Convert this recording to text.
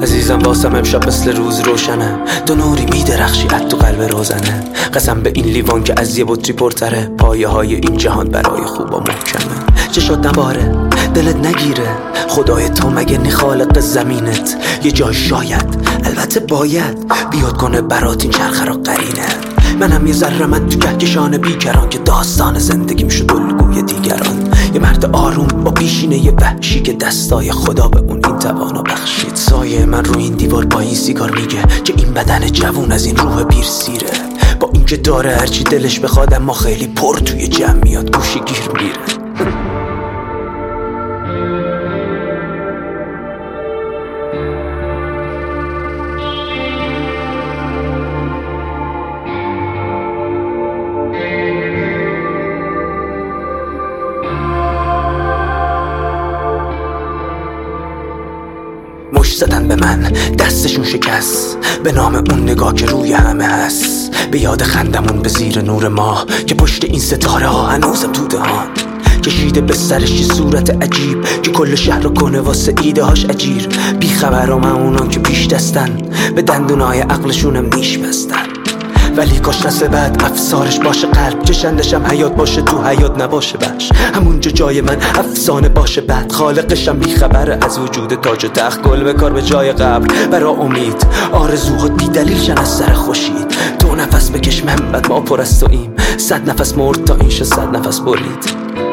عزیزم واسم امشب مثل روز روشنه، تو نوری میدرخشی از تو قلب روزنه. قسم به این لیوان که از یه بطری پرتره، پایه های این جهان برای خوبا محکمه. چه شد نباره دلت نگیره، خدای تو مگه نی خالق زمینت؟ یه جای شاید البته باید بیاد کنه برات این چرخه را قرینه. منم یه ذره من تو کهکشان بیکران که داستان زندگیم شد الگوی دیگران. یه مرد آروم با پیشینه یه وحشی که دستای خدا به اون این توانو بخشید. سایه من رو این دیوار با این سیگار میگه که این بدن جوون از این روح پیر سیره. با این که داره هرچی دلش بخواد اما خیلی پر توی جمع میاد گوشی گیر میره. مشت زدن به من دستشون شکست به نام اون نگاه که روی همه هست. به یاد خندمون به زیر نور ماه که پشت این ستاره ها هنوزم تو دهان. کشیده به سرش یه صورت عجیب که کل شهر رو کنه واسه ایده هاش اجیر. بی خبرام اونان که پیش دستن به دندونای عقلشونم نیش بستن. ولی کاش نسل بعد افسارش باشه قلب، چشندشم حیات باشه تو حیات نباشه بش. همونجا جای من افسانه باشه بعد، خالقشم بیخبره از وجود تاج و تخت. گل به کار به جای قبر برا امید، آرزوها بی دلیل شن از سر خوشید. 2 نفس بکش من بعد ما پر از توییم، 100 نفس مرد تا این شد 100 نفس برید.